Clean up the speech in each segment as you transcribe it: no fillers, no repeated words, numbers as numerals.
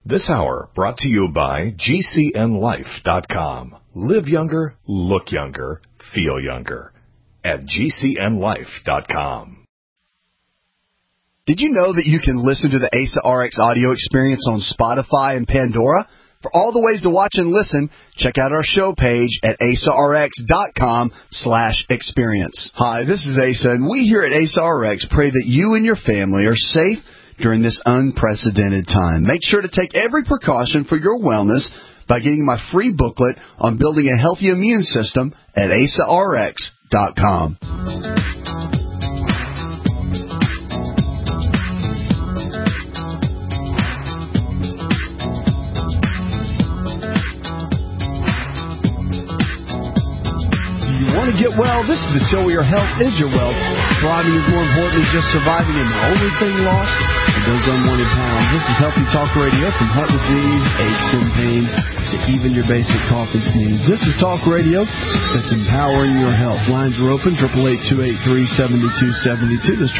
This hour brought to you by GCNLife.com. Live younger, look younger, feel younger. At GCNLife.com. Did you know that you can listen to the ASA RX audio experience on Spotify and Pandora? For all the ways to watch and listen, check out our show page at asarx.com/experience. Hi, this is Asa, and we here at ASA RX pray that you and your family are safe during this unprecedented time. Make sure to take every precaution for your wellness by getting my free booklet on building a healthy immune system at asarx.com. Want to get well? This is the show where your health is your wealth. Thriving is more important than just surviving, and the only thing lost are those unwanted pounds. This is Healthy Talk Radio, from heart disease, aches and pains, to even your basic cough and sneeze. This is Talk Radio that's empowering your health. Lines are open, 888-283-7272. That's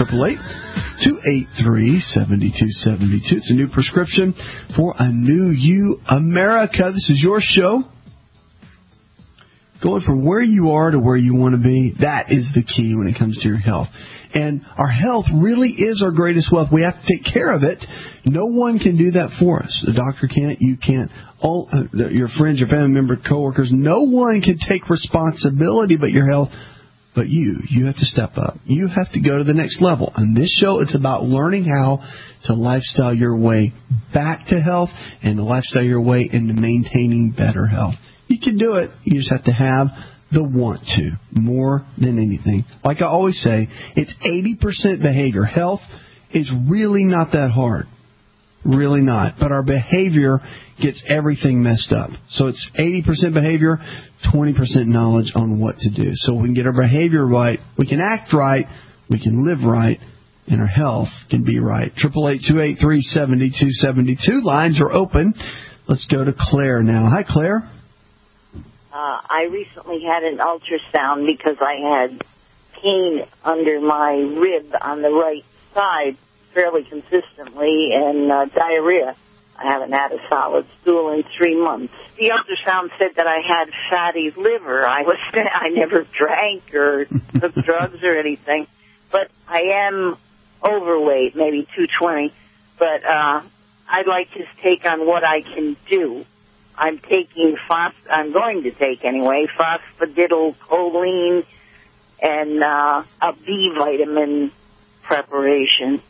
888-283-7272. It's a new prescription for a new you, America. This is your show. Going from where you are to where you want to be, that is the key when it comes to your health. And our health really is our greatest wealth. We have to take care of it. No one can do that for us. The doctor can't. You can't. All your friends, your family members, coworkers, no one can take responsibility but your health. But you have to step up. You have to go to the next level. On this show, it's about learning how to lifestyle your way back to health and to lifestyle your way into maintaining better health. You can do it. You just have to have the want to, more than anything. Like I always say, it's 80% behavior. Health is really not that hard. Really not. But our behavior gets everything messed up. So it's 80% behavior, 20% knowledge on what to do. So we can get our behavior right, we can act right, we can live right, and our health can be right. 888-283-7272. Lines are open. Let's go to Claire now. Hi, Claire. I recently had an ultrasound because I had pain under my rib on the right side fairly consistently and diarrhea. I haven't had a solid stool in 3 months. The ultrasound said that I had fatty liver. I never drank or took drugs or anything, but I am overweight, maybe 220. But I'd like to take on what I can do. I'm going to take anyway, phosphatidylcholine and a B vitamin preparation.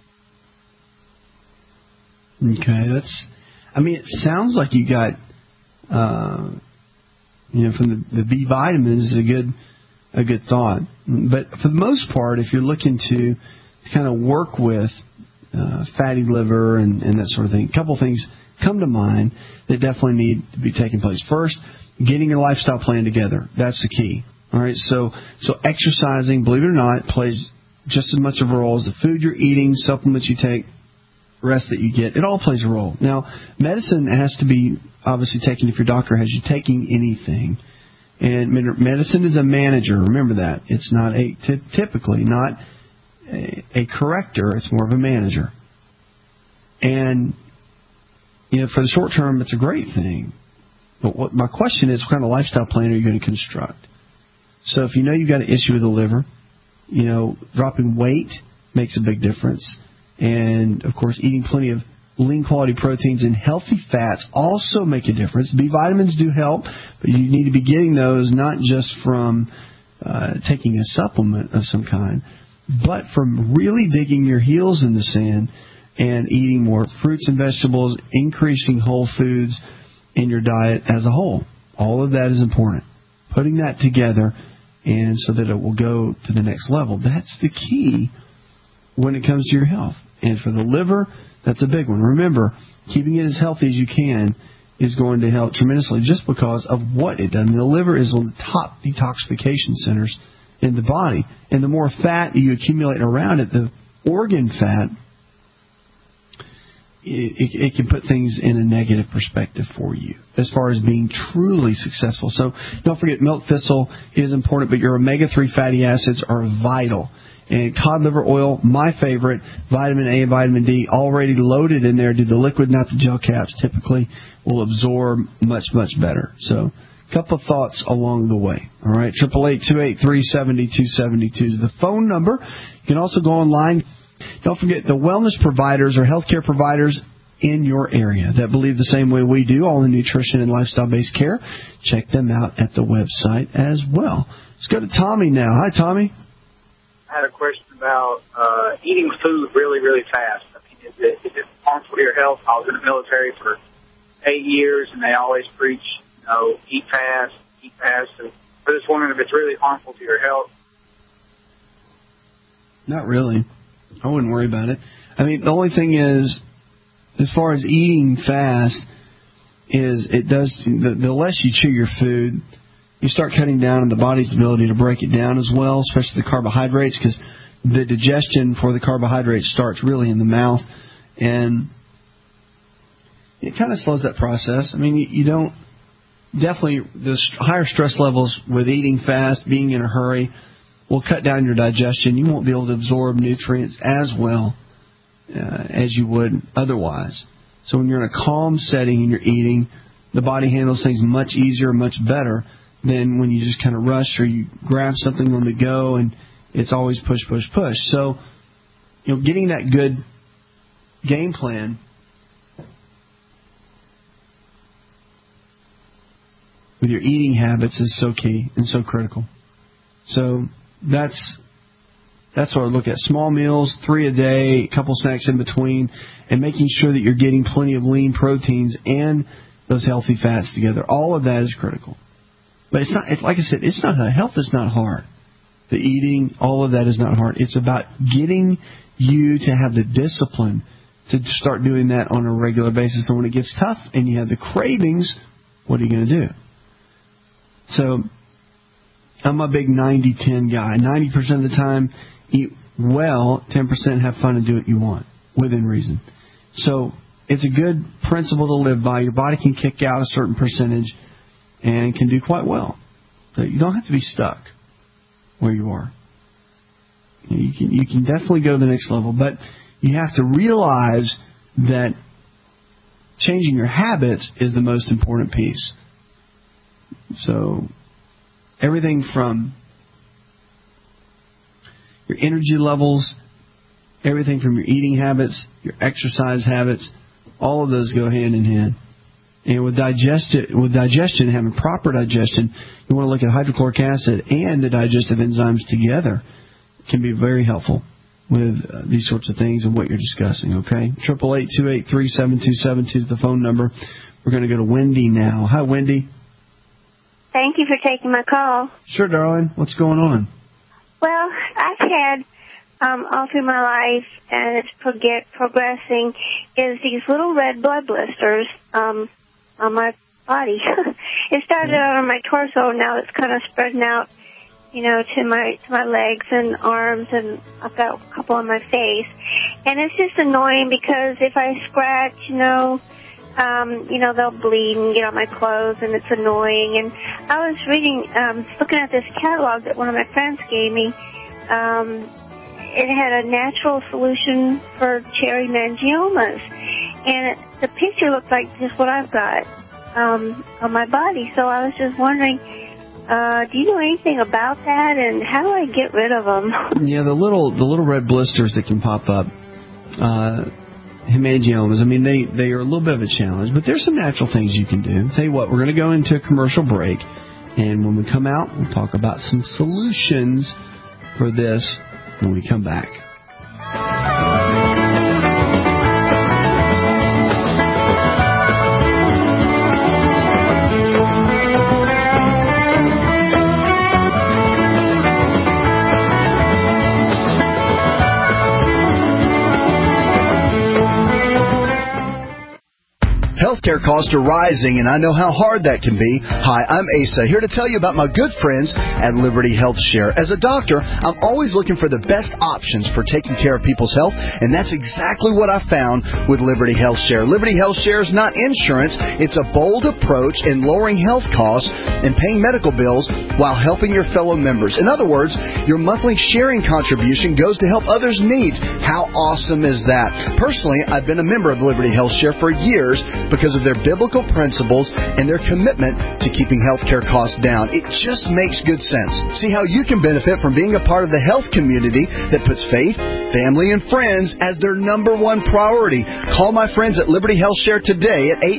Okay, it sounds like you got, from the B vitamins, a good thought. But for the most part, if you're looking to kind of work with fatty liver and that sort of thing, a couple things come to mind that definitely need to be taking place. First, getting your lifestyle plan together. That's the key. All right, so exercising, believe it or not, plays just as much of a role as the food you're eating, supplements you take, rest that you get. It all plays a role. Now, medicine has to be obviously taken if your doctor has you taking anything. And medicine is a manager. Remember that. It's not typically not a corrector. It's more of a manager. And for the short term, it's a great thing. But what my question is, what kind of lifestyle plan are you going to construct? So if you know you've got an issue with the liver, dropping weight makes a big difference. And, of course, eating plenty of lean quality proteins and healthy fats also make a difference. B vitamins do help, but you need to be getting those not just from taking a supplement of some kind, but from really digging your heels in the sand and eating more fruits and vegetables, increasing whole foods in your diet as a whole. All of that is important. Putting that together and so that it will go to the next level. That's the key when it comes to your health. And for the liver, that's a big one. Remember, keeping it as healthy as you can is going to help tremendously just because of what it does. The liver is one of the top detoxification centers in the body. And the more fat you accumulate around it, the organ fat, it can put things in a negative perspective for you as far as being truly successful. So don't forget, milk thistle is important, but your omega-3 fatty acids are vital. And cod liver oil, my favorite, vitamin A and vitamin D already loaded in there. Do the liquid, not the gel caps, typically will absorb much, much better. So a couple of thoughts along the way. All right, 888-283-7272 is the phone number. You can also go online. Don't forget the wellness providers or healthcare providers in your area that believe the same way we do, all in nutrition and lifestyle-based care. Check them out at the website as well. Let's go to Tommy now. Hi, Tommy. I had a question about eating food really, really fast. I mean, is it harmful to your health? I was in the military for 8 years, and they always preach, eat fast, eat fast. And I just wondering if it's really harmful to your health. Not really. I wouldn't worry about it. I mean, the only thing is, as far as eating fast, is it does the less you chew your food, you start cutting down on the body's ability to break it down as well, especially the carbohydrates, because the digestion for the carbohydrates starts really in the mouth, and it kind of slows that process. I mean, you don't definitely the higher stress levels with eating fast, being in a hurry, will cut down your digestion. You won't be able to absorb nutrients as well as you would otherwise. So when you're in a calm setting and you're eating, the body handles things much easier, much better than when you just kind of rush or you grab something on the go and it's always push, push, push. So, getting that good game plan with your eating habits is so key and so critical. So that's what I look at. Small meals, 3 a day, a couple snacks in between, and making sure that you're getting plenty of lean proteins and those healthy fats together. All of that is critical. But it's not, like I said, it's not, health is not hard. The eating, all of that is not hard. It's about getting you to have the discipline to start doing that on a regular basis. So when it gets tough and you have the cravings, what are you going to do? So I'm a big 90-10 guy. 90% of the time, eat well, 10% have fun and do what you want, within reason. So it's a good principle to live by. Your body can kick out a certain percentage and can do quite well. So you don't have to be stuck where you are. You can definitely go to the next level, but you have to realize that changing your habits is the most important piece. So everything from your energy levels, everything from your eating habits, your exercise habits, all of those go hand in hand. And with digestion, having proper digestion, you want to look at hydrochloric acid and the digestive enzymes together. It can be very helpful with these sorts of things and what you're discussing, okay? 888-283-7272 is the phone number. We're going to go to Wendy now. Hi, Wendy. Thank you for taking my call. Sure, darling. What's going on? Well, I've had all through my life, and it's progressing, is these little red blood blisters on my body. It started out on my torso, now it's kind of spreading out, to my legs and arms, and I've got a couple on my face. And it's just annoying because if I scratch, they'll bleed and get on my clothes, and it's annoying. And I was looking at this catalog that one of my friends gave me. It had a natural solution for cherry mangiomas, and the picture looked like just what I've got on my body. So I was just wondering, do you know anything about that, and how do I get rid of them? Yeah, the little red blisters that can pop up. Hemangiomas, they are a little bit of a challenge, but there's some natural things you can do. Tell you what, we're going to go into a commercial break, and when we come out, we'll talk about some solutions for this when we come back. Healthcare costs are rising, and I know how hard that can be. Hi, I'm Asa, here to tell you about my good friends at Liberty Health Share. As a doctor, I'm always looking for the best options for taking care of people's health, and that's exactly what I found with Liberty Health Share. Liberty Health Share is not insurance. It's a bold approach in lowering health costs and paying medical bills while helping your fellow members. In other words, your monthly sharing contribution goes to help others' needs. How awesome is that? Personally, I've been a member of Liberty Health Share for years because of their biblical principles and their commitment to keeping healthcare costs down. It just makes good sense. See how you can benefit from being a part of the health community that puts faith, family, and friends as their number one priority. Call my friends at Liberty Health Share today at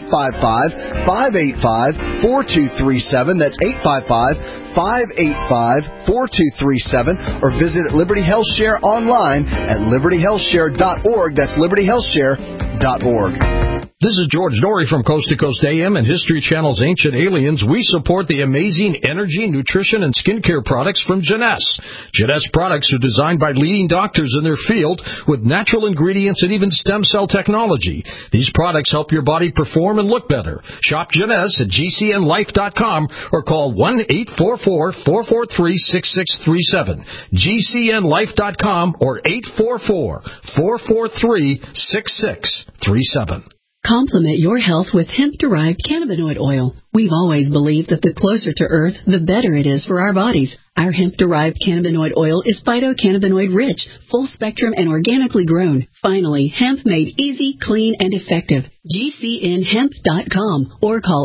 855-585-4237. That's 855-585-4237, or visit Liberty Health Share online at libertyhealthshare.org. That's libertyhealthshare.org. This is George Norrie from Coast to Coast AM and History Channel's Ancient Aliens. We support the amazing energy, nutrition, and skincare products from Jeunesse. Jeunesse products are designed by leading doctors in their field with natural ingredients and even stem cell technology. These products help your body perform and look better. Shop Jeunesse at GCNlife.com or call 1-844-443-6637. GCNlife.com or 844-443-6637. Complement your health with hemp-derived cannabinoid oil. We've always believed that the closer to Earth, the better it is for our bodies. Our hemp-derived cannabinoid oil is phytocannabinoid-rich, full-spectrum, and organically grown. Finally, hemp made easy, clean, and effective. GCNhemp.com or call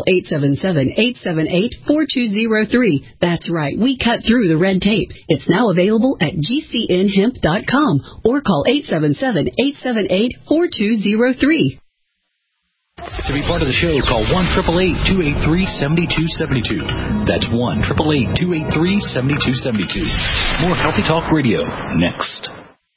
877-878-4203. That's right, we cut through the red tape. It's now available at GCNhemp.com or call 877-878-4203. To be part of the show, call 1-888-283-7272. That's 1-888-283-7272. More Healthy Talk Radio next.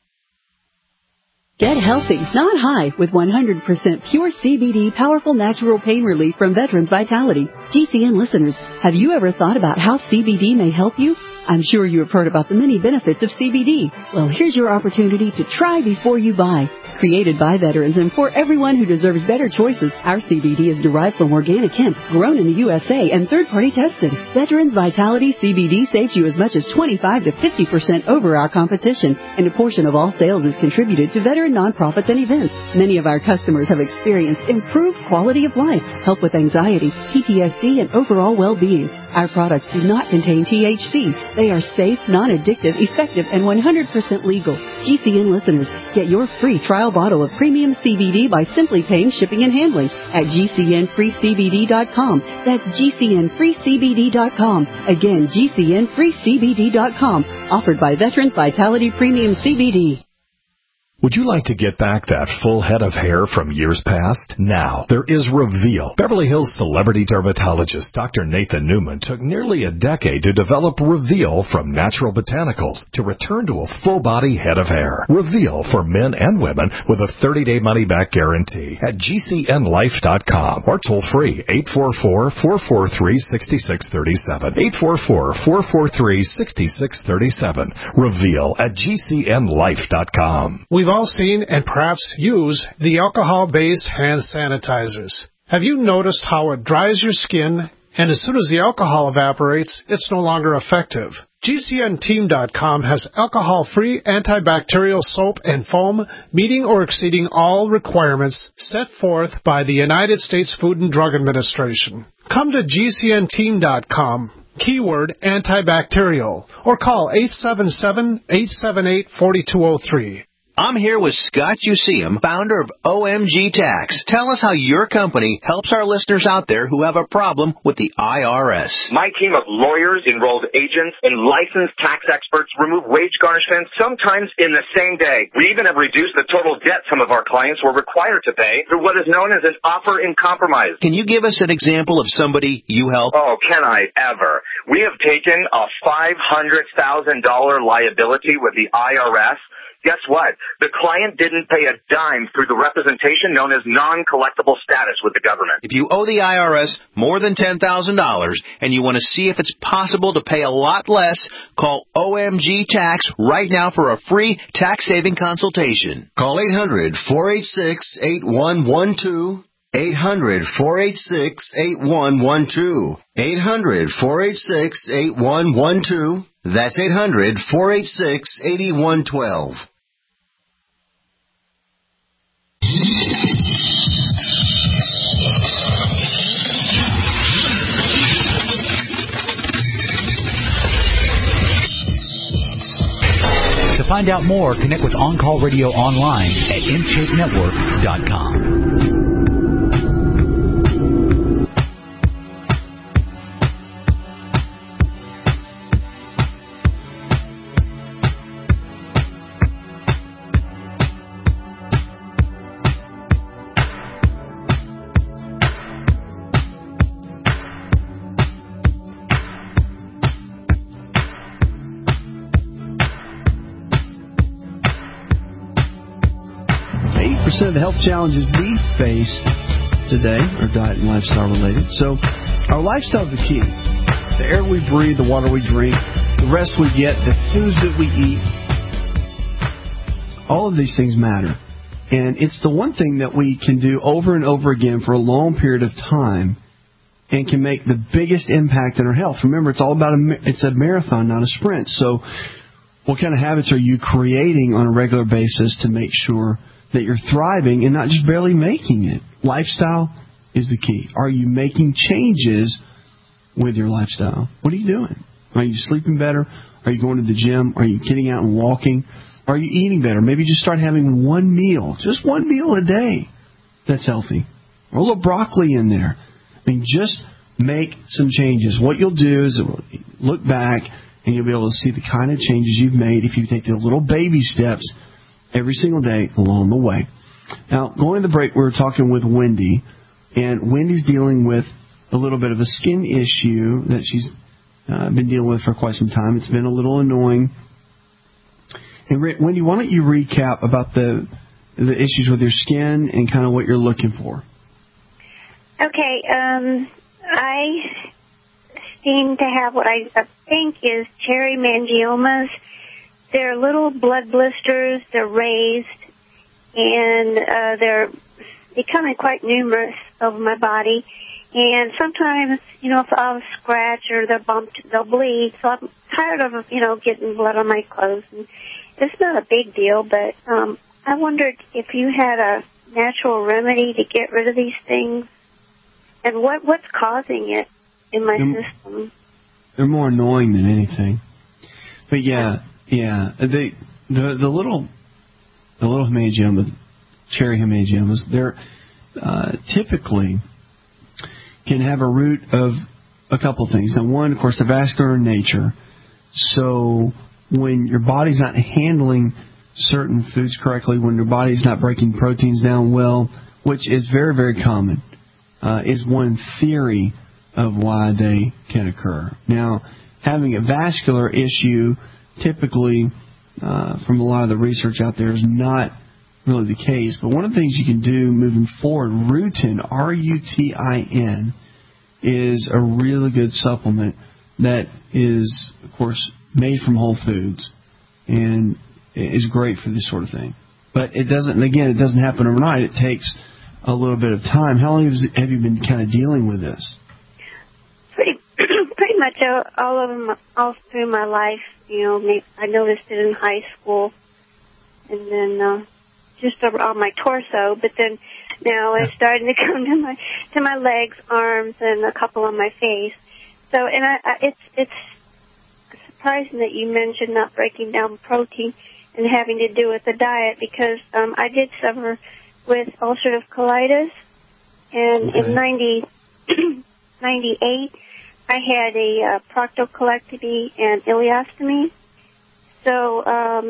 Get healthy, not high, with 100% pure CBD powerful natural pain relief from Veterans Vitality. GCN listeners, have you ever thought about how CBD may help you? I'm sure you have heard about the many benefits of CBD. Well, here's your opportunity to try before you buy. Created by veterans and for everyone who deserves better choices, our CBD is derived from organic hemp, grown in the USA, and third-party tested. Veterans Vitality CBD saves you as much as 25 to 50% over our competition, and a portion of all sales is contributed to veteran nonprofits and events. Many of our customers have experienced improved quality of life, help with anxiety, PTSD, and overall well-being. Our products do not contain THC. They are safe, non-addictive, effective, and 100% legal. GCN listeners, get your free trial bottle of premium CBD by simply paying shipping and handling at GCNFreeCBD.com. That's GCNFreeCBD.com. Again, GCNFreeCBD.com. Offered by Veterans Vitality Premium CBD. Would you like to get back that full head of hair from years past? Now, there is Reveal. Beverly Hills celebrity dermatologist Dr. Nathan Newman took nearly a decade to develop Reveal from natural botanicals to return to a full-body head of hair. Reveal for men and women with a 30-day money-back guarantee at GCNlife.com or toll-free 844-443-6637. 844-443-6637. Reveal at GCNlife.com. We've all seen and perhaps use the alcohol-based hand sanitizers. Have you noticed how it dries your skin, and as soon as the alcohol evaporates, it's no longer effective? GCNteam.com has alcohol-free antibacterial soap and foam meeting or exceeding all requirements set forth by the United States Food and Drug Administration. Come to GCNteam.com, keyword antibacterial, or call 877-878-4203. I'm here with Scott Useum, founder of OMG Tax. Tell us how your company helps our listeners out there who have a problem with the IRS. My team of lawyers, enrolled agents, and licensed tax experts remove wage garnishments sometimes in the same day. We even have reduced the total debt some of our clients were required to pay through what is known as an offer in compromise. Can you give us an example of somebody you help? Oh, can I ever? We have taken a $500,000 liability with the IRS. Guess what? The client didn't pay a dime through the representation known as non-collectible status with the government. If you owe the IRS more than $10,000 and you want to see if it's possible to pay a lot less, call OMG Tax right now for a free tax-saving consultation. Call 800-486-8112. 800-486-8112. 800-486-8112. That's 800-486-8112. To find out more, connect with On Call Radio online at InShapeNetwork.com. Of the health challenges we face today are diet and lifestyle related. So our lifestyle is the key. The air we breathe, the water we drink, the rest we get, the foods that we eat, all of these things matter. And it's the one thing that we can do over and over again for a long period of time and can make the biggest impact in our health. Remember, it's all about it's a marathon, not a sprint. So what kind of habits are you creating on a regular basis to make sure that you're thriving and not just barely making it? Lifestyle is the key. Are you making changes with your lifestyle? What are you doing? Are you sleeping better? Are you going to the gym? Are you getting out and walking? Are you eating better? Maybe just start having one meal, just one meal a day that's healthy. Or a little broccoli in there. I mean, just make some changes. What you'll do is look back and you'll be able to see the kind of changes you've made if you take the little baby steps every single day along the way. Now, going to the break, we were talking with Wendy, and Wendy's dealing with a little bit of a skin issue that she's been dealing with for quite some time. It's been a little annoying. And Wendy, why don't you recap about the issues with your skin and kind of what you're looking for? Okay, I seem to have what I think is cherry mangiomas. They're little blood blisters. They're raised, and they're becoming quite numerous over my body. And sometimes, if I'll scratch or they're bumped, they'll bleed. So I'm tired of, getting blood on my clothes. And it's not a big deal, but I wondered if you had a natural remedy to get rid of these things, and what's causing it in my system. They're more annoying than anything. But yeah, the little hemangiomas, cherry hemangiomas, they're typically can have a root of a couple things. Now, one, of course, they're vascular in nature. So when your body's not handling certain foods correctly, when your body's not breaking proteins down well, which is very, very common, is one theory of why they can occur. Now, having a vascular issue, typically, from a lot of the research out there, is not really the case. But one of the things you can do moving forward, Rutin, R-U-T-I-N, is a really good supplement that is, of course, made from whole foods and is great for this sort of thing. But it doesn't happen overnight. It takes a little bit of time. How long have you been kind of dealing with this? Pretty much all through my life. I noticed it in high school, and then just on my torso. But then now it's starting to come to my legs, arms, and a couple on my face. So, and it's surprising that you mentioned not breaking down protein and having to do with the diet, because I did suffer with ulcerative colitis, and in 98, I had a proctocolectomy and ileostomy. So,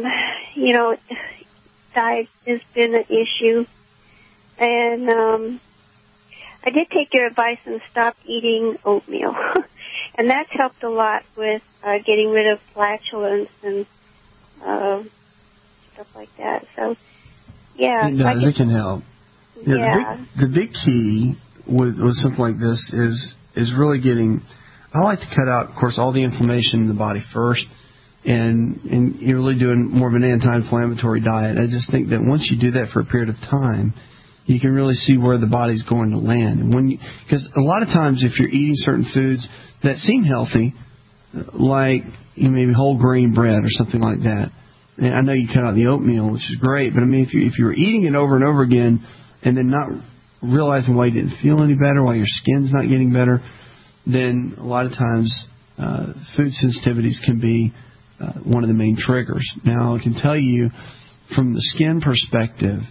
diet has been an issue. And I did take your advice and stopped eating oatmeal. And that's helped a lot with getting rid of flatulence and stuff like that. So, yeah. It does. It can help. Yeah. The big key with something like this is really getting... I like to cut out, of course, all the inflammation in the body first, and you're really doing more of an anti-inflammatory diet. I just think that once you do that for a period of time, you can really see where the body's going to land. And because a lot of times if you're eating certain foods that seem healthy, like maybe whole grain bread or something like that, and I know you cut out the oatmeal, which is great, but I mean if you're eating it over and over again and then not realizing why you didn't feel any better, why your skin's not getting better, then a lot of times food sensitivities can be one of the main triggers. Now, I can tell you from the skin perspective,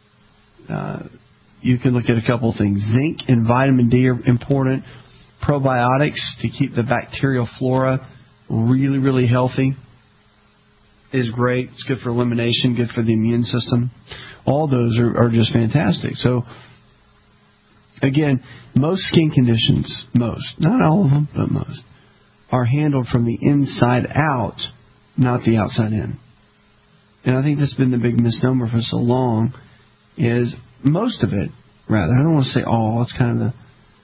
you can look at a couple of things. Zinc and vitamin D are important. Probiotics to keep the bacterial flora really, really healthy is great. It's good for elimination, good for the immune system. All those are just fantastic. So, again, most skin conditions, not all of them, but most, are handled from the inside out, not the outside in. And I think that's been the big misnomer for so long, is most of it, rather. I don't want to say all. It's kind of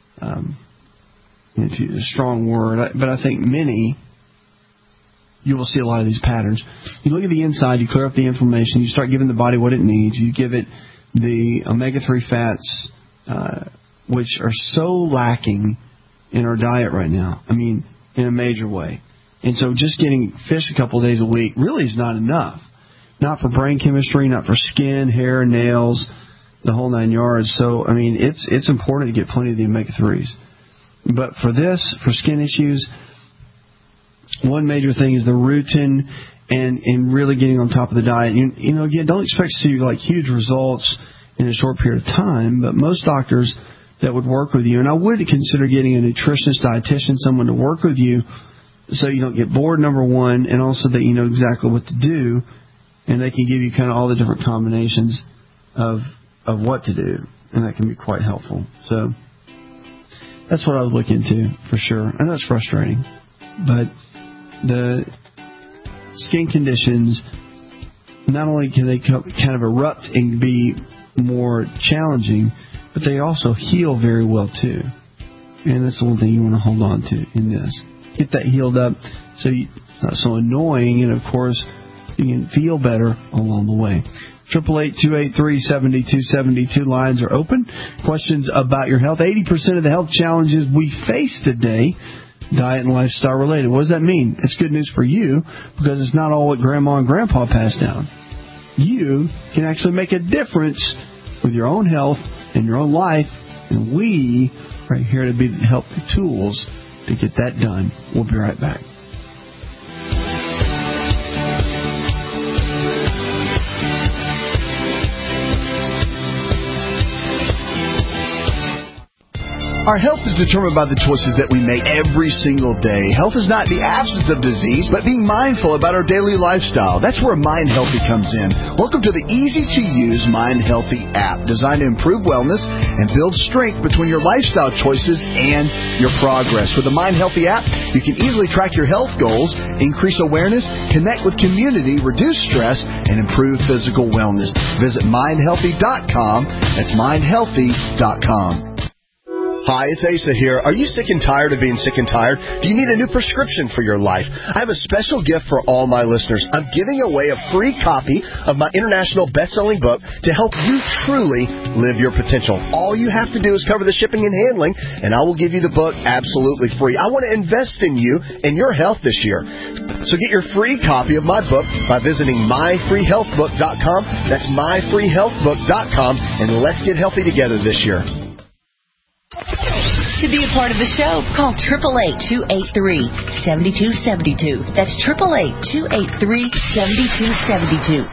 a strong word. But I think many, you will see a lot of these patterns. You look at the inside, you clear up the inflammation, you start giving the body what it needs. You give it the omega-3 fats, which are so lacking in our diet right now. I mean, in a major way. And so just getting fish a couple of days a week really is not enough. Not for brain chemistry, not for skin, hair, nails, the whole 9 yards. So, I mean, it's important to get plenty of the omega-3s. But for skin issues, one major thing is the rutin and really getting on top of the diet. You know, again, don't expect to see like huge results in a short period of time, but most doctors that would work with you, and I would consider getting a nutritionist, dietitian, someone to work with you so you don't get bored, number one, and also that you know exactly what to do, and they can give you kind of all the different combinations of what to do, and that can be quite helpful. So that's what I would look into for sure. I know it's frustrating, but the skin conditions, not only can they kind of erupt and be more challenging, but they also heal very well too. And that's the one thing you want to hold on to in this. Get that healed up so it's not so annoying, and of course you can feel better along the way. 888-283-7272 lines are open. Questions about your health. 80% of the health challenges we face today, diet and lifestyle related. What does that mean? It's good news for you because it's not all what Grandma and Grandpa passed down. You can actually make a difference with your own health and your own life, and we are here to be the helpful tools to get that done. We'll be right back. Our health is determined by the choices that we make every single day. Health is not the absence of disease, but being mindful about our daily lifestyle. That's where Mind Healthy comes in. Welcome to the easy-to-use Mind Healthy app, designed to improve wellness and build strength between your lifestyle choices and your progress. With the Mind Healthy app, you can easily track your health goals, increase awareness, connect with community, reduce stress, and improve physical wellness. Visit mindhealthy.com. That's mindhealthy.com. Hi, it's Asa here. Are you sick and tired of being sick and tired? Do you need a new prescription for your life? I have a special gift for all my listeners. I'm giving away a free copy of my international best-selling book to help you truly live your potential. All you have to do is cover the shipping and handling, and I will give you the book absolutely free. I want to invest in you and your health this year. So get your free copy of my book by visiting myfreehealthbook.com. That's myfreehealthbook.com, and let's get healthy together this year. To be a part of the show, call 888-283-7272. That's 888-283-7272.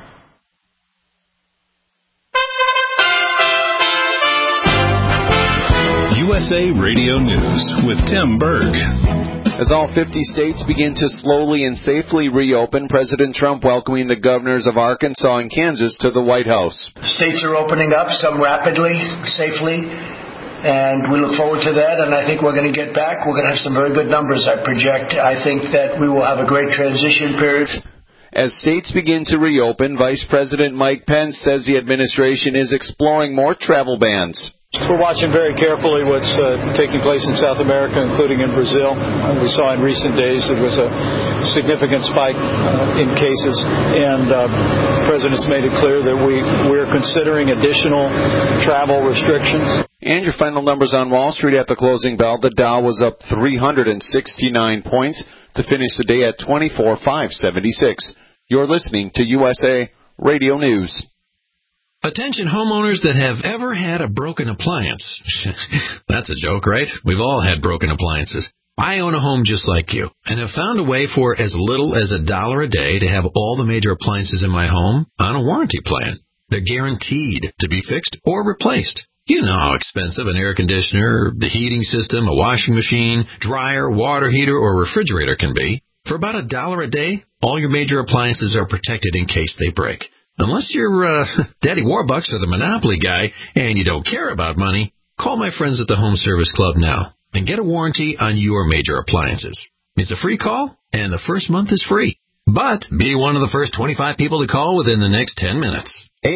USA Radio News with Tim Berg. As all 50 states begin to slowly and safely reopen, President Trump welcoming the governors of Arkansas and Kansas to the White House. States are opening up, some rapidly, safely, and we look forward to that, and I think we're going to get back. We're going to have some very good numbers, I project. I think that we will have a great transition period. As states begin to reopen, Vice President Mike Pence says the administration is exploring more travel bans. We're watching very carefully what's taking place in South America, including in Brazil. We saw in recent days there was a significant spike in cases, and the President's made it clear that we're considering additional travel restrictions. And your final numbers on Wall Street at the closing bell. The Dow was up 369 points to finish the day at 24,576. You're listening to USA Radio News. Attention homeowners that have ever had a broken appliance. That's a joke, right? We've all had broken appliances. I own a home just like you and have found a way for as little as $1 a day to have all the major appliances in my home on a warranty plan. They're guaranteed to be fixed or replaced. You know how expensive an air conditioner, the heating system, a washing machine, dryer, water heater, or refrigerator can be. For about $1 a day, all your major appliances are protected in case they break. Unless you're Daddy Warbucks or the Monopoly guy and you don't care about money, call my friends at the Home Service Club now and get a warranty on your major appliances. It's a free call, and the first month is free. But be one of the first 25 people to call within the next 10 minutes.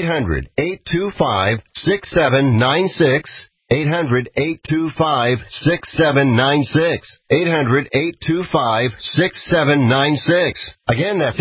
800-825-6796. 800-825-6796. 800-825-6796. Again, that's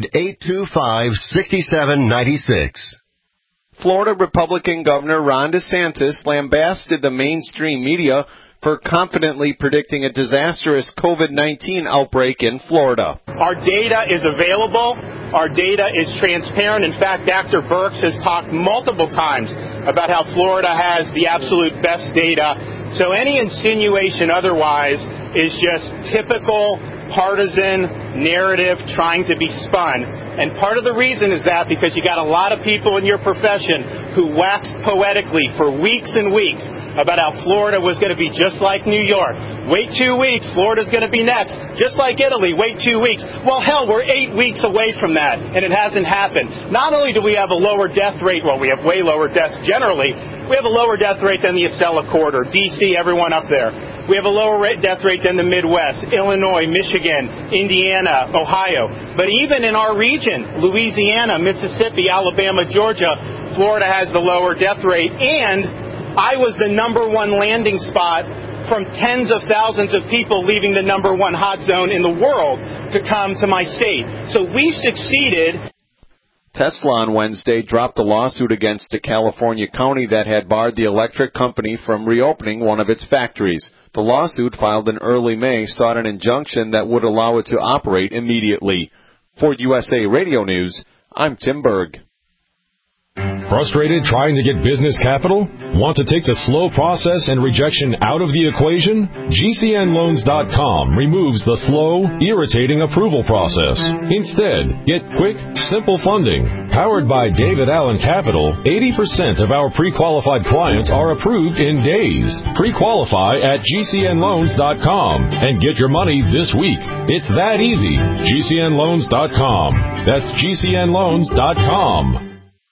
800-825-6796. Florida Republican Governor Ron DeSantis lambasted the mainstream media for confidently predicting a disastrous COVID-19 outbreak in Florida. Our data is available. Our data is transparent. In fact, Dr. Birx has talked multiple times about how Florida has the absolute best data. So any insinuation otherwise is just typical partisan narrative trying to be spun. And part of the reason is that because you got a lot of people in your profession who waxed poetically for weeks and weeks about how Florida was going to be just like New York. Wait 2 weeks, Florida's going to be next. Just like Italy, wait 2 weeks. Well, hell, we're 8 weeks away from that, and it hasn't happened. Not only do we have a lower death rate, well, we have way lower deaths generally. We have a lower death rate than the Acela Corridor, D.C., everyone up there. We have a lower death rate than the Midwest, Illinois, Michigan, Indiana, Ohio. But even in our region, Louisiana, Mississippi, Alabama, Georgia, Florida has the lower death rate. And I was the number one landing spot from tens of thousands of people leaving the number one hot zone in the world to come to my state. So we've succeeded. Tesla on Wednesday dropped a lawsuit against a California county that had barred the electric company from reopening one of its factories. The lawsuit, filed in early May, sought an injunction that would allow it to operate immediately. For USA Radio News, I'm Tim Berg. Frustrated trying to get business capital? Want to take the slow process and rejection out of the equation? GCNLoans.com removes the slow, irritating approval process. Instead, get quick, simple funding. Powered by David Allen Capital, 80% of our pre-qualified clients are approved in days. Pre-qualify at GCNLoans.com and get your money this week. It's that easy. GCNLoans.com. That's GCNLoans.com.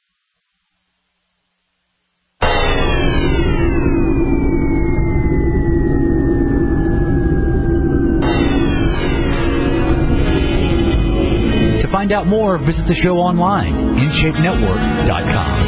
To find out more, visit the show online, InShapeNetwork.com.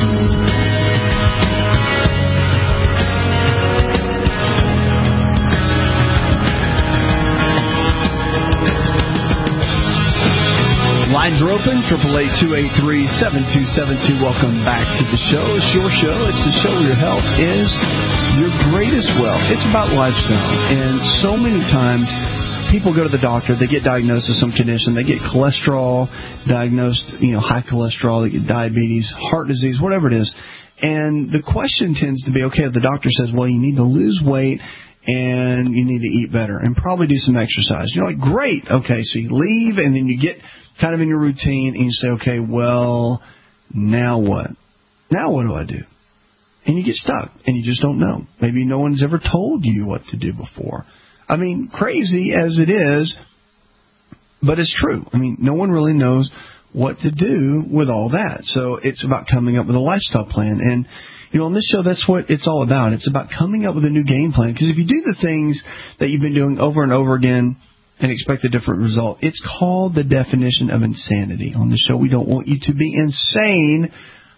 Lines are open, 888-283-7272. Welcome back to the show. It's your show. It's the show where your health is your greatest wealth. It's about lifestyle. And so many times, people go to the doctor, they get diagnosed with some condition, they get cholesterol diagnosed, high cholesterol, they get diabetes, heart disease, whatever it is. And the question tends to be, okay, the doctor says, well, you need to lose weight and you need to eat better and probably do some exercise. You're like, great. Okay, so you leave and then you get kind of in your routine and you say, okay, well, now what? Now what do I do? And you get stuck and you just don't know. Maybe no one's ever told you what to do before. I mean, crazy as it is, but it's true. I mean, no one really knows what to do with all that. So it's about coming up with a lifestyle plan. And, on this show, that's what it's all about. It's about coming up with a new game plan. Because if you do the things that you've been doing over and over again and expect a different result, it's called the definition of insanity. On the show, we don't want you to be insane.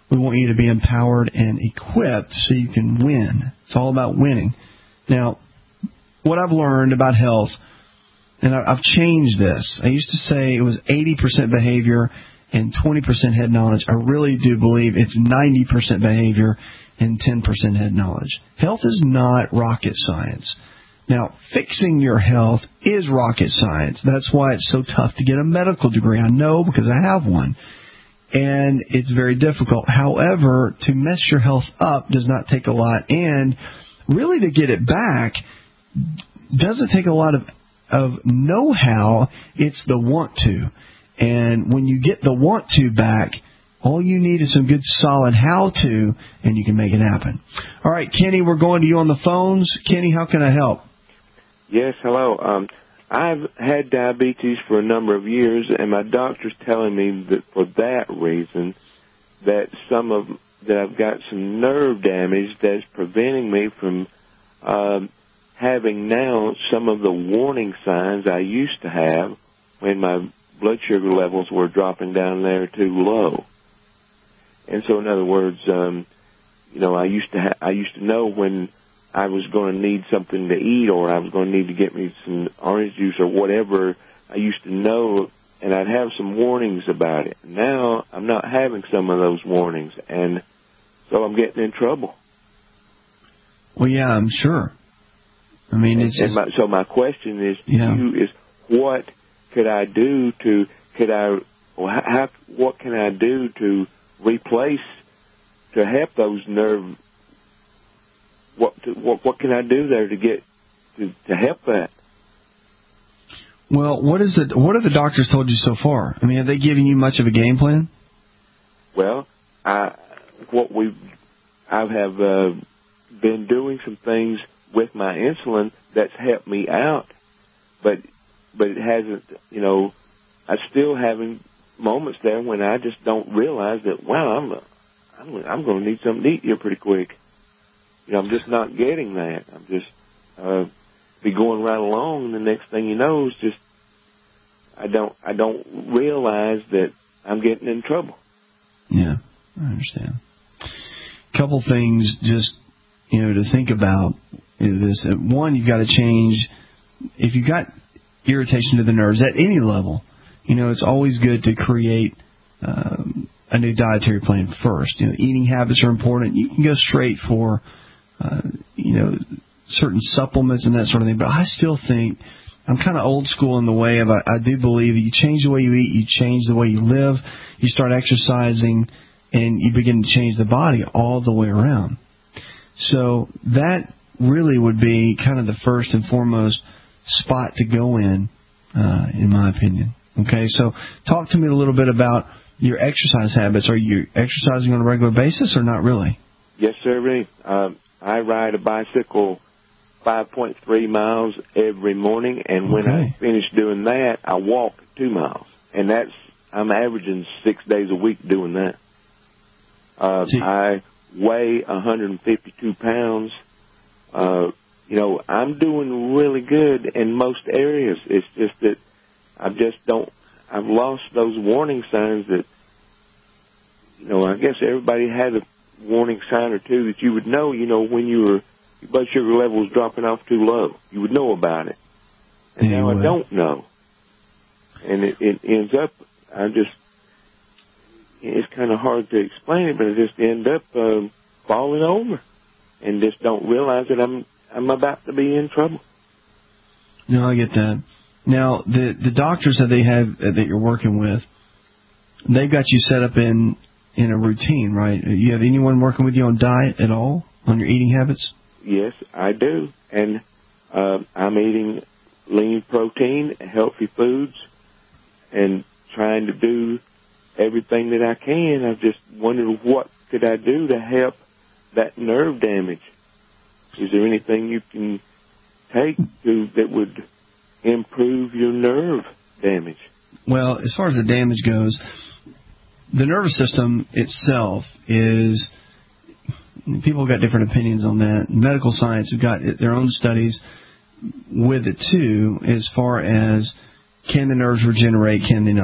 We want you to be empowered and equipped so you can win. It's all about winning. Now, what I've learned about health, and I've changed this. I used to say it was 80% behavior and 20% head knowledge. I really do believe it's 90% behavior and 10% head knowledge. Health is not rocket science. Now, fixing your health is rocket science. That's why it's so tough to get a medical degree. I know because I have one. And it's very difficult. However, to mess your health up does not take a lot. And really to get it back doesn't take a lot of know-how. It's the want to. And when you get the want to back, all you need is some good solid how-to, and you can make it happen. All right, Kenny, we're going to you on the phones. Kenny, how can I help? Yes, hello. I've had diabetes for a number of years, and my doctor's telling me that for that reason, that I've got some nerve damage that's preventing me from having now some of the warning signs I used to have when my blood sugar levels were dropping down there too low. And so, in other words, I used to know when I was going to need something to eat, or I was going to need to get me some orange juice or whatever. I used to know, and I'd have some warnings about it. Now I'm not having some of those warnings, and so I'm getting in trouble. Well, yeah, I'm sure. I mean, so my question is to you is, what could I do what can I do to replace, to help those nerve? What can I do there to get to help that? Well, what have the doctors told you so far? I mean, have they given you much of a game plan? Well, I have been doing some things with my insulin that's helped me out, but it hasn't. I'm still having moments there when I just don't realize that. Wow, I'm going to need something to eat here pretty quick. I'm just not getting that. I'm just be going right along, and the next thing you know is just I don't realize that I'm getting in trouble. Yeah, I understand. A couple things just to think about is this. One, you've got to change. If you've got irritation to the nerves at any level, it's always good to create a new dietary plan first. Eating habits are important. You can go straight for certain supplements and that sort of thing. But I still think I'm kind of old school in the way of I do believe that you change the way you eat, you change the way you live, you start exercising, and you begin to change the body all the way around. So that really would be kind of the first and foremost spot to go in my opinion. Okay, so talk to me a little bit about your exercise habits. Are you exercising on a regular basis or not really? Yes, sir. I ride a bicycle 5.3 miles every morning, and when I finish doing that, I walk 2 miles. And I'm averaging 6 days a week doing that. I weigh 152 pounds. I'm doing really good in most areas. It's just that I've lost those warning signs that, I guess everybody had a warning sign or two that you would know, when your blood sugar level was dropping off too low. You would know about it. And now I don't know. And it ends up, it's kind of hard to explain it, but I just end up falling over and just don't realize that I'm about to be in trouble. No, I get that. Now, the doctors that you're working with, they've got you set up in a routine, right? You have anyone working with you on diet at all, on your eating habits? Yes, I do. And I'm eating lean protein, healthy foods, and trying to do everything that I can. I just wondered what could I do to help that nerve damage. Is there anything you can take that would improve your nerve damage? Well, as far as the damage goes, the nervous system itself is, people have got different opinions on that. Medical science have got their own studies with it too, as far as can the nerves regenerate, can they not?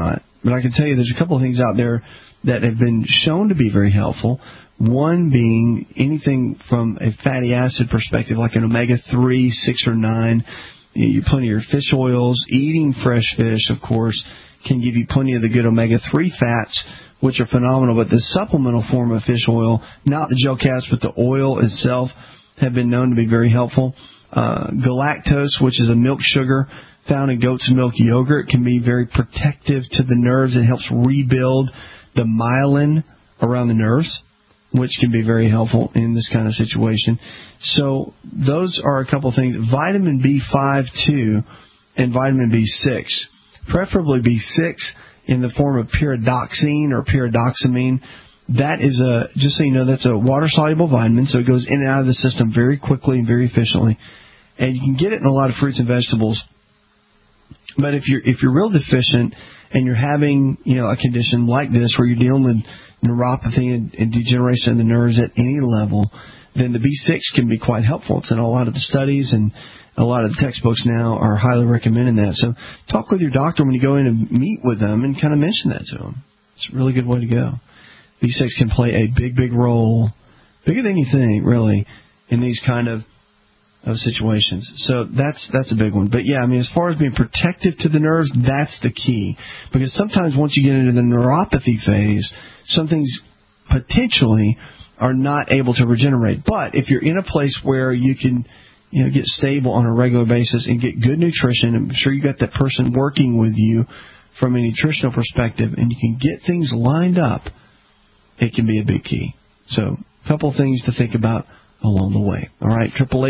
But I can tell you there's a couple of things out there that have been shown to be very helpful. One being anything from a fatty acid perspective, like an omega-3, 6, or 9. Plenty of your fish oils. Eating fresh fish, of course, can give you plenty of the good omega-3 fats, which are phenomenal. But the supplemental form of fish oil, not the gel caps, but the oil itself, have been known to be very helpful. Galactose, which is a milk sugar found in goat's milk yogurt, can be very protective to the nerves. It helps rebuild the myelin around the nerves, which can be very helpful in this kind of situation. So those are a couple of things. Vitamin B5 too, and vitamin B6. Preferably B6 in the form of pyridoxine or pyridoxamine. That is just so you know, that's a water-soluble vitamin, so it goes in and out of the system very quickly and very efficiently. And you can get it in a lot of fruits and vegetables. But if you're real deficient and you're having, a condition like this where you're dealing with neuropathy and degeneration of the nerves at any level, then the B6 can be quite helpful. It's in a lot of the studies, and a lot of the textbooks now are highly recommending that. So talk with your doctor when you go in and meet with them and kind of mention that to them. It's a really good way to go. B6 can play a big, big role, bigger than you think, really, in these kind of situations. So that's a big one. But yeah, as far as being protective to the nerves, that's the key. Because sometimes once you get into the neuropathy phase, some things potentially are not able to regenerate. But if you're in a place where you can get stable on a regular basis and get good nutrition, I'm sure you got that person working with you from a nutritional perspective, and you can get things lined up, it can be a big key. So a couple of things to think about along the way. All right,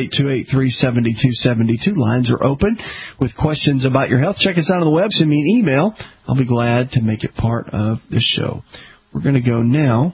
888-283-7272. Lines are open with questions about your health. Check us out on the web. Send me an email. I'll be glad to make it part of the show. We're going to go now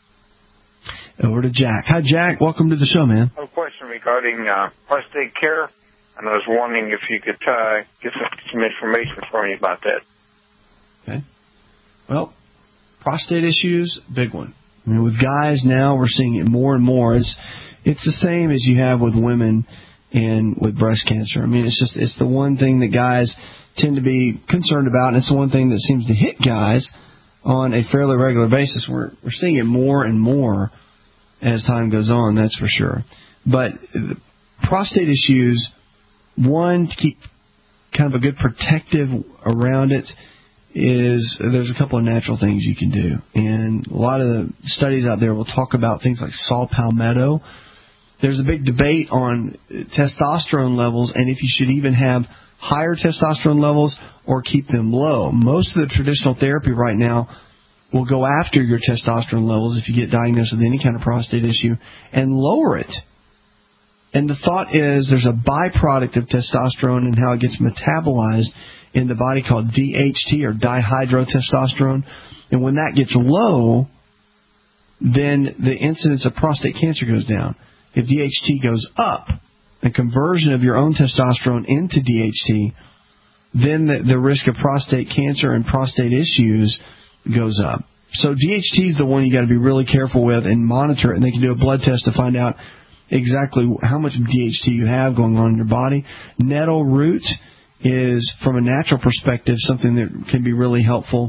over to Jack. Hi, Jack. Welcome to the show, man. I have a question regarding prostate care, and I was wondering if you could get some information for me about that. Okay. Well, prostate issues, big one. With guys now, we're seeing it more and more. It's the same as you have with women and with breast cancer. It's the one thing that guys tend to be concerned about, and it's the one thing that seems to hit guys on a fairly regular basis. We're seeing it more and more as time goes on, that's for sure. But prostate issues, one, to keep kind of a good protective around it, is there's a couple of natural things you can do. And a lot of the studies out there will talk about things like saw palmetto. There's a big debate on testosterone levels and if you should even have higher testosterone levels or keep them low. Most of the traditional therapy right now will go after your testosterone levels if you get diagnosed with any kind of prostate issue and lower it. And the thought is there's a byproduct of testosterone and how it gets metabolized in the body called DHT, or dihydrotestosterone. And when that gets low, then the incidence of prostate cancer goes down. If DHT goes up, a conversion of your own testosterone into DHT, then the risk of prostate cancer and prostate issues goes up. So DHT is the one you got to be really careful with and monitor it. And they can do a blood test to find out exactly how much DHT you have going on in your body. Nettle root is, from a natural perspective, something that can be really helpful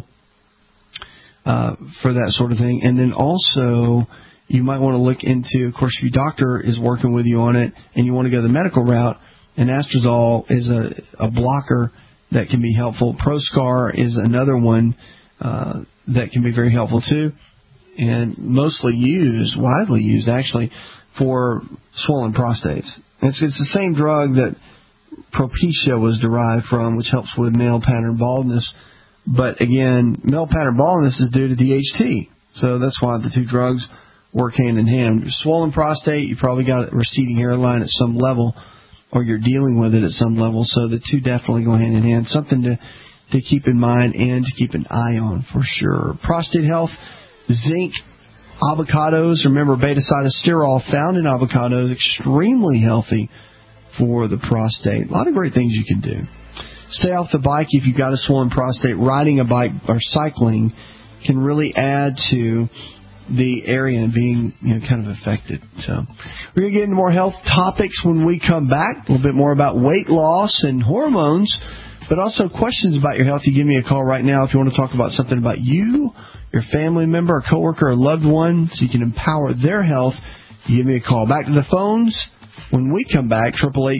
for that sort of thing. And then also, you might want to look into, of course, if your doctor is working with you on it and you want to go the medical route, anastrozole is a blocker that can be helpful. Proscar is another one that can be very helpful too, and widely used actually, for swollen prostates. It's the same drug that Propecia was derived from, which helps with male pattern baldness. But again, male pattern baldness is due to DHT. So that's why the two drugs work hand in hand. Swollen prostate, you probably got a receding hairline at some level, or you're dealing with it at some level. So the two definitely go hand in hand. Something to keep in mind and to keep an eye on for sure. Prostate health, zinc, avocados. Remember, beta-sitosterol found in avocados, extremely healthy for the prostate. A lot of great things you can do. Stay off the bike if you've got a swollen prostate. Riding a bike or cycling can really add to the area and being kind of affected. So we're going to get into more health topics when we come back. A little bit more about weight loss and hormones but also questions about your health. You give me a call right now if you want to talk about something about you, your family member, a coworker, or loved one, so you can empower their health. You give me a call. Back to the phones when we come back.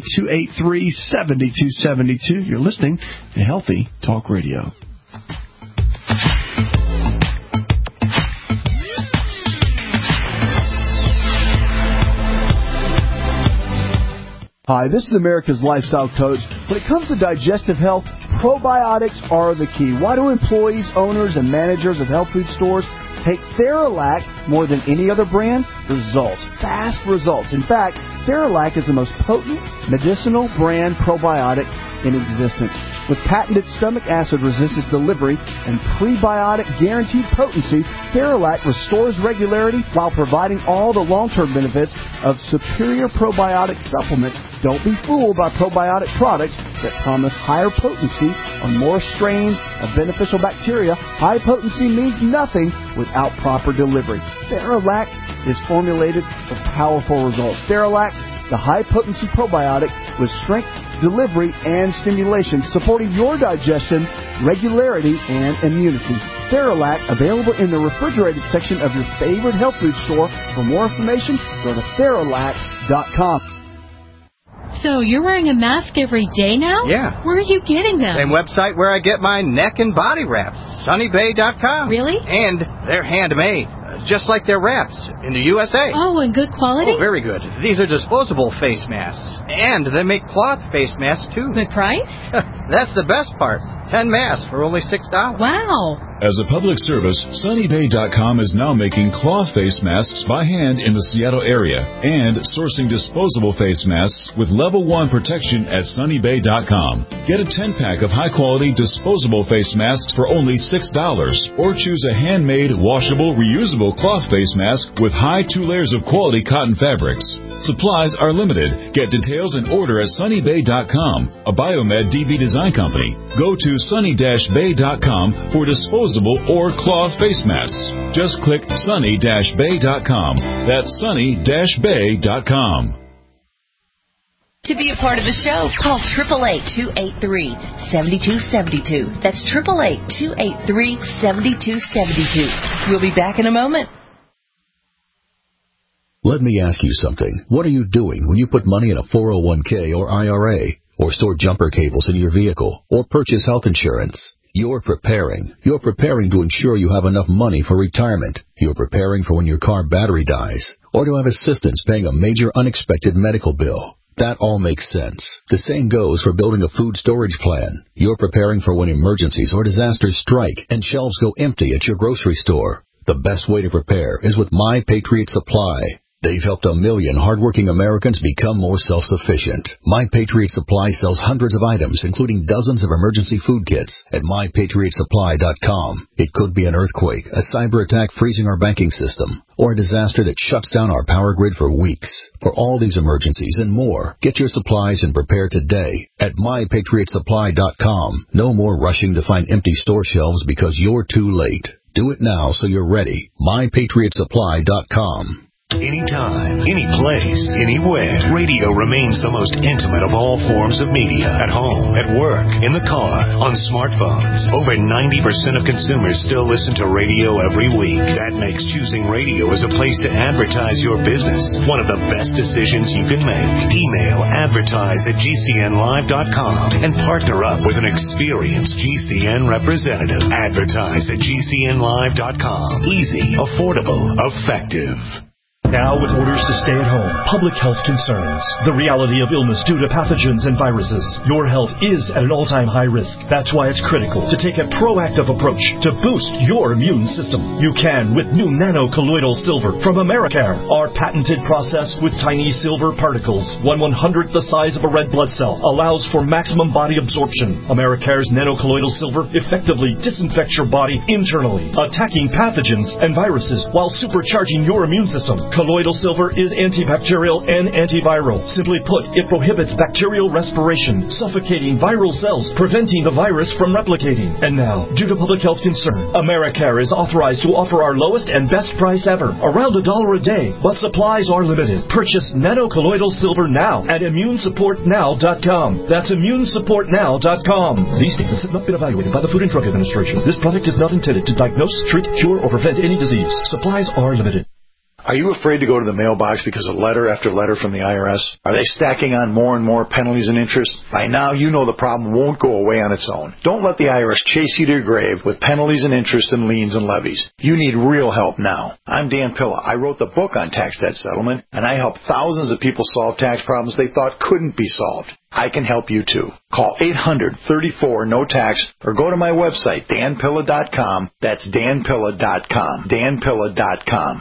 888-283-7272. You're listening to Healthy Talk Radio. Hi, this is America's Lifestyle Coach. When it comes to digestive health, probiotics are the key. Why do employees, owners, and managers of health food stores take Theralac more than any other brand? Results. Fast results. In fact, Theralac is the most potent medicinal brand probiotic in existence. With patented stomach acid resistance delivery and prebiotic guaranteed potency, Theralac restores regularity while providing all the long-term benefits of superior probiotic supplements. Don't be fooled by probiotic products that promise higher potency or more strains of beneficial bacteria. High potency means nothing without proper delivery. Theralac is formulated for powerful results. Theralac, the high-potency probiotic with strength, delivery, and stimulation, supporting your digestion, regularity, and immunity. Theralac, available in the refrigerated section of your favorite health food store. For more information, go to Theralac.com. So you're wearing a mask every day now? Yeah. Where are you getting them? Same website where I get my neck and body wraps, sunnybay.com. Really? And they're handmade, just like their wraps in the USA. Oh, and good quality? Oh, very good. These are disposable face masks. And they make cloth face masks, too. Good price? That's the best part. 10 masks for only $6. Wow. As a public service, sunnybay.com is now making cloth face masks by hand in the Seattle area and sourcing disposable face masks with level 1 protection at sunnybay.com. Get a 10-pack of high-quality disposable face masks for only $6 or choose a handmade, washable, reusable cloth face mask with high 2 layers of quality cotton fabrics. Supplies are limited. Get details and order at sunnybay.com, a Biomed DB design company. Go to sunny-bay.com for disposable or cloth face masks. Just click sunny-bay.com. That's sunny-bay.com. To be a part of the show, call 888-283-7272. That's 888-283-7272. We'll be back in a moment. Let me ask you something. What are you doing when you put money in a 401k or IRA, or store jumper cables in your vehicle, or purchase health insurance? You're preparing. You're preparing to ensure you have enough money for retirement. You're preparing for when your car battery dies, or to have assistance paying a major unexpected medical bill. That all makes sense. The same goes for building a food storage plan. You're preparing for when emergencies or disasters strike and shelves go empty at your grocery store. The best way to prepare is with My Patriot Supply. They've helped 1 million hardworking Americans become more self-sufficient. My Patriot Supply sells hundreds of items, including dozens of emergency food kits at MyPatriotSupply.com. It could be an earthquake, a cyber attack freezing our banking system, or a disaster that shuts down our power grid for weeks. For all these emergencies and more, get your supplies and prepare today at MyPatriotSupply.com. No more rushing to find empty store shelves because you're too late. Do it now so you're ready. MyPatriotSupply.com. Anytime, any place, anywhere, radio remains the most intimate of all forms of media. At home, at work, in the car, on smartphones. Over 90% of consumers still listen to radio every week. That makes choosing radio as a place to advertise your business one of the best decisions you can make. Email advertise@gcnlive.com and partner up with an experienced GCN representative. Advertise at gcnlive.com. Easy, affordable, effective. Now with orders to stay at home, public health concerns, the reality of illness due to pathogens and viruses, your health is at an all-time high risk. That's why it's critical to take a proactive approach to boost your immune system. You can with new nano-colloidal silver from Americare. Our patented process with tiny silver particles, 1/100th the size of a red blood cell, allows for maximum body absorption. Americare's nano-colloidal silver effectively disinfects your body internally, attacking pathogens and viruses while supercharging your immune system. Colloidal silver is antibacterial and antiviral. Simply put, it prohibits bacterial respiration, suffocating viral cells, preventing the virus from replicating. And now, due to public health concern, Americare is authorized to offer our lowest and best price ever, around $1 a day, but supplies are limited. Purchase nanocolloidal silver now at immunesupportnow.com. That's immunesupportnow.com. These statements have not been evaluated by the Food and Drug Administration. This product is not intended to diagnose, treat, cure, or prevent any disease. Supplies are limited. Are you afraid to go to the mailbox because of letter after letter from the IRS? Are they stacking on more and more penalties and interest? By now, you know the problem won't go away on its own. Don't let the IRS chase you to your grave with penalties and interest and liens and levies. You need real help now. I'm Dan Pilla. I wrote the book on tax debt settlement, and I help thousands of people solve tax problems they thought couldn't be solved. I can help you too. Call 800-34-NO-TAX or go to my website, danpilla.com. That's danpilla.com. danpilla.com.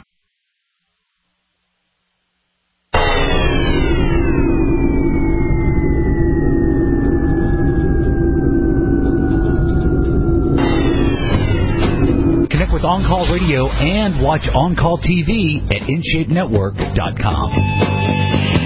Connect with On Call Radio and watch On Call TV at InShapeNetwork.com.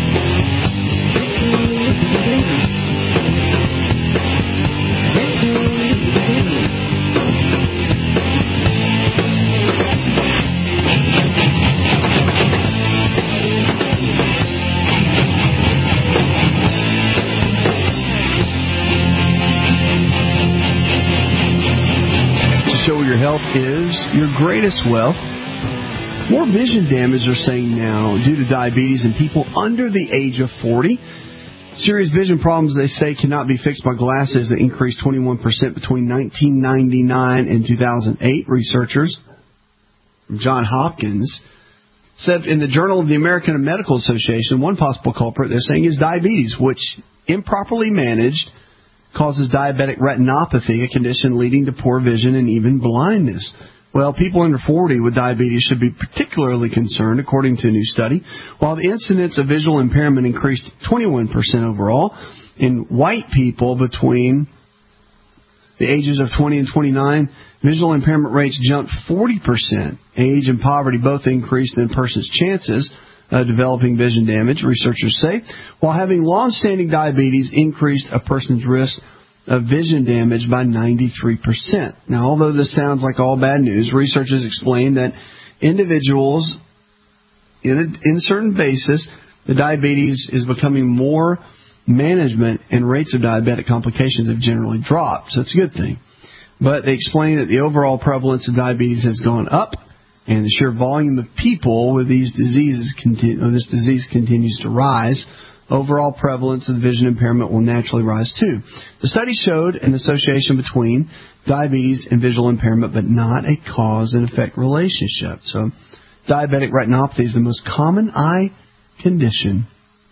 Your health is your greatest wealth. More vision damage, they're saying now, due to diabetes in people under the age of 40. Serious vision problems, they say, cannot be fixed by glasses that increased 21% between 1999 and 2008. Researchers from Johns Hopkins said in the Journal of the American Medical Association, one possible culprit, they're saying, is diabetes, which, improperly managed, causes diabetic retinopathy, a condition leading to poor vision and even blindness. Well, people under 40 with diabetes should be particularly concerned, according to a new study. While the incidence of visual impairment increased 21% overall, in white people between the ages of 20 and 29, visual impairment rates jumped 40%. Age and poverty both increased in a person's chances of developing vision damage, researchers say, while having long-standing diabetes increased a person's risk of vision damage by 93%. Now, although this sounds like all bad news, researchers explain that individuals, in certain basis, the diabetes is becoming more management and rates of diabetic complications have generally dropped. So it's a good thing. But they explain that the overall prevalence of diabetes has gone up, and the sheer volume of people with these diseases this disease continues to rise. Overall prevalence of vision impairment will naturally rise too. The study showed an association between diabetes and visual impairment, but not a cause and effect relationship. So, diabetic retinopathy is the most common eye condition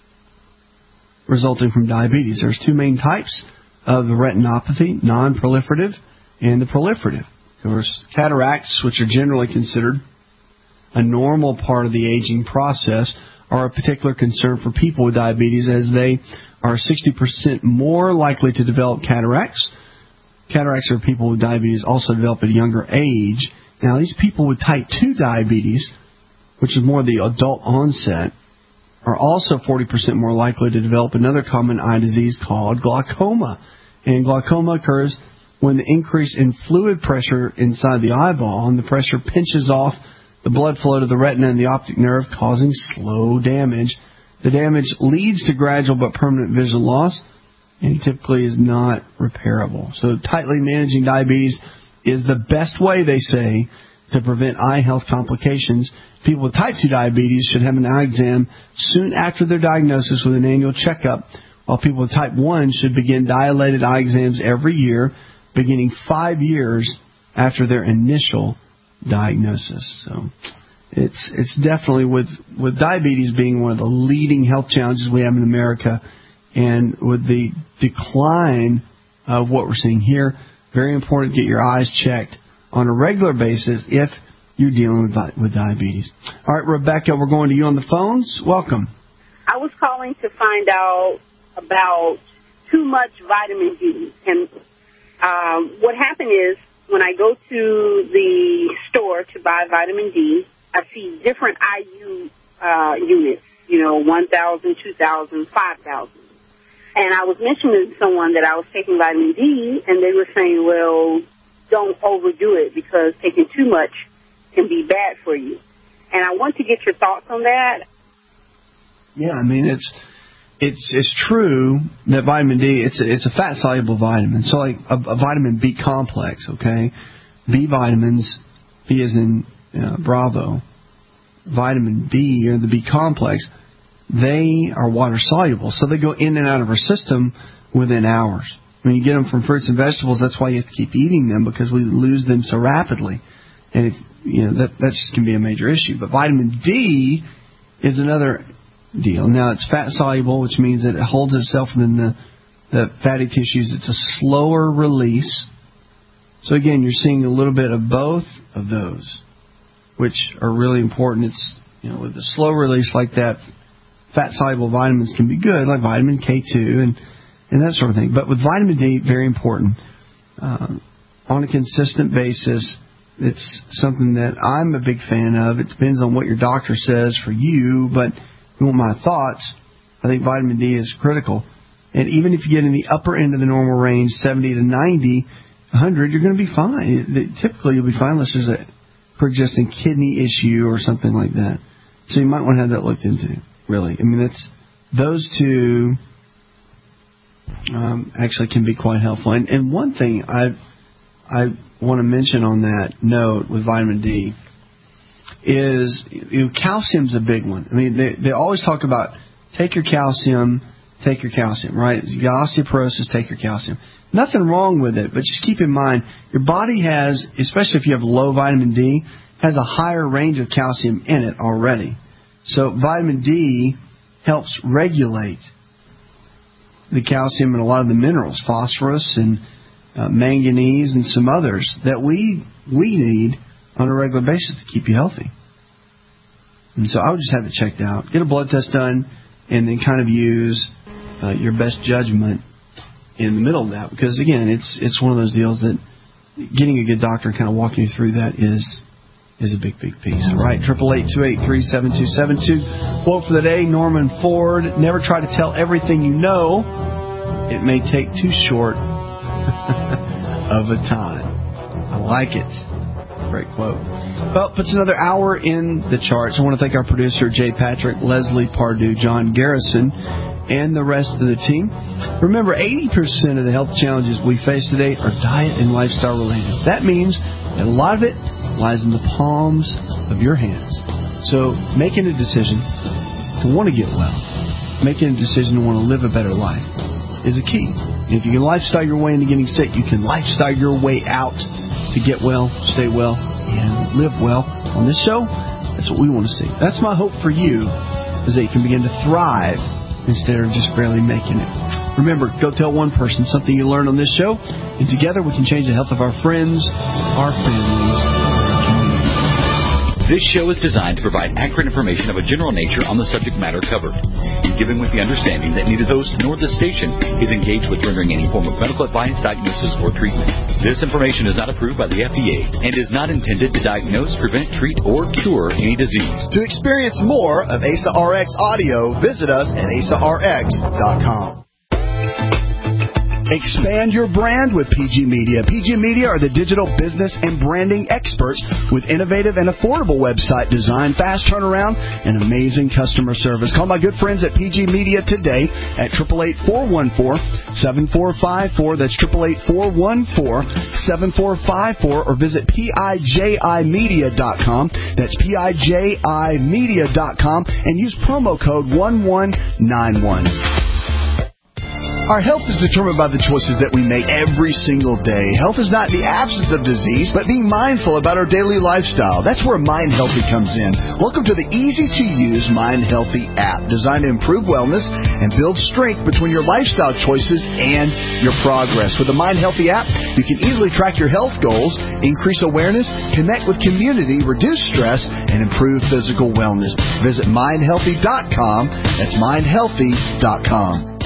resulting from diabetes. There's two main types of the retinopathy: non-proliferative and the proliferative. Of course, cataracts, which are generally considered a normal part of the aging process, are a particular concern for people with diabetes, as they are 60% more likely to develop cataracts. Cataracts are people with diabetes also develop at a younger age. Now, these people with type 2 diabetes, which is more the adult onset, are also 40% more likely to develop another common eye disease called glaucoma. And glaucoma occurs when the increase in fluid pressure inside the eyeball, and the pressure pinches off the blood flow to the retina and the optic nerve, causing slow damage. The damage leads to gradual but permanent vision loss, and typically is not repairable. So tightly managing diabetes is the best way, they say, to prevent eye health complications. People with type 2 diabetes should have an eye exam soon after their diagnosis with an annual checkup, while people with type 1 should begin dilated eye exams every year, beginning 5 years after their initial diagnosis. So it's definitely, with diabetes being one of the leading health challenges we have in America, and with the decline of what we're seeing here, very important to get your eyes checked on a regular basis if you're dealing with diabetes. All right, Rebecca, we're going to you on the phones. Welcome. I was calling to find out about too much vitamin D. And what happened is, when I go to the store to buy vitamin D, I see different IU units, 1,000, 2,000, 5,000. And I was mentioning to someone that I was taking vitamin D, and they were saying, well, don't overdo it because taking too much can be bad for you. And I want to get your thoughts on that. Yeah, I mean, it's true that vitamin D, it's a fat-soluble vitamin. So like a vitamin B complex, okay? B vitamins, B as in Bravo, vitamin B or the B complex, they are water-soluble. So they go in and out of our system within hours. When you get them from fruits and vegetables, that's why you have to keep eating them, because we lose them so rapidly. And that just can be a major issue. But vitamin D is another deal. Now, it's fat-soluble, which means that it holds itself within the fatty tissues. It's a slower release. So, again, you're seeing a little bit of both of those, which are really important. It's, with the slow release like that, fat-soluble vitamins can be good, like vitamin K2 and that sort of thing. But with vitamin D, very important. On a consistent basis, it's something that I'm a big fan of. It depends on what your doctor says for you, but if you want my thoughts, I think vitamin D is critical. And even if you get in the upper end of the normal range, 70 to 90, 100, you're going to be fine. Typically, you'll be fine unless there's a pre-existing kidney issue or something like that. So you might want to have that looked into, really. I mean, those two actually can be quite helpful. And one thing I want to mention on that note with vitamin D is calcium's a big one. I mean, they always talk about take your calcium, right? You got osteoporosis, take your calcium. Nothing wrong with it, but just keep in mind, your body has, especially if you have low vitamin D, has a higher range of calcium in it already. So vitamin D helps regulate the calcium and a lot of the minerals, phosphorus and manganese and some others that we need on a regular basis to keep you healthy. And so I would just have it checked out. Get a blood test done and then kind of use your best judgment in the middle of that. Because, again, it's one of those deals that getting a good doctor and kind of walking you through that is a big, big piece. All right, 888-283-7272. Quote for the day, Norman Ford, never try to tell everything you know. It may take too short of a time. I like it. Great quote. Well, puts another hour in the charts. I want to thank our producer, Jay Patrick, Leslie Pardue, John Garrison, and the rest of the team. Remember, 80% of the health challenges we face today are diet and lifestyle related. That means that a lot of it lies in the palms of your hands. So making a decision to want to get well, making a decision to want to live a better life is a key. And if you can lifestyle your way into getting sick, you can lifestyle your way out to get well, stay well, and live well. On this show, that's what we want to see. That's my hope for you, is that you can begin to thrive instead of just barely making it. Remember, go tell one person something you learned on this show, and together we can change the health of our friends, our families. This show is designed to provide accurate information of a general nature on the subject matter covered, given with the understanding that neither host nor the station is engaged with rendering any form of medical advice, diagnosis, or treatment. This information is not approved by the FDA and is not intended to diagnose, prevent, treat, or cure any disease. To experience more of ASA RX audio, visit us at asarx.com. Expand your brand with PG Media. PG Media are the digital business and branding experts with innovative and affordable website design, fast turnaround, and amazing customer service. Call my good friends at PG Media today at 888-414-7454. That's 888-414-7454, or visit PIJImedia.com. That's PIJImedia.com, and use promo code 1191. Our health is determined by the choices that we make every single day. Health is not the absence of disease, but being mindful about our daily lifestyle. That's where Mind Healthy comes in. Welcome to the easy-to-use Mind Healthy app, designed to improve wellness and build strength between your lifestyle choices and your progress. With the Mind Healthy app, you can easily track your health goals, increase awareness, connect with community, reduce stress, and improve physical wellness. Visit mindhealthy.com. That's mindhealthy.com.